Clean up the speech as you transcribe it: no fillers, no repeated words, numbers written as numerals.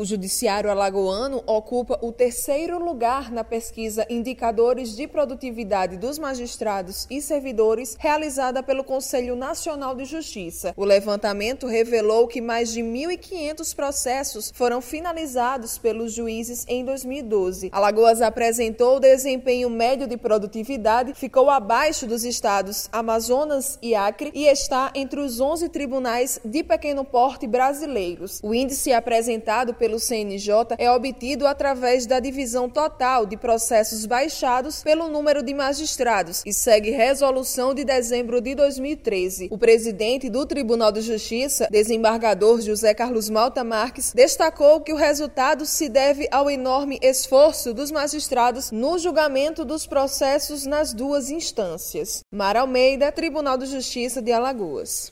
O Judiciário alagoano ocupa o terceiro lugar na pesquisa Indicadores de Produtividade dos Magistrados e Servidores, realizada pelo Conselho Nacional de Justiça. O levantamento revelou que mais de 1.500 processos foram finalizados pelos juízes em 2012. Alagoas apresentou o desempenho médio de produtividade, ficou abaixo dos estados Amazonas e Acre e está entre os 11 tribunais de pequeno porte brasileiros. O índice apresentado pelo CNJ é obtido através da divisão total de processos baixados pelo número de magistrados e segue resolução de dezembro de 2013. O presidente do Tribunal de Justiça, desembargador José Carlos Malta Marques, destacou que o resultado se deve ao enorme esforço dos magistrados no julgamento dos processos nas duas instâncias. Mara Almeida, Tribunal de Justiça de Alagoas.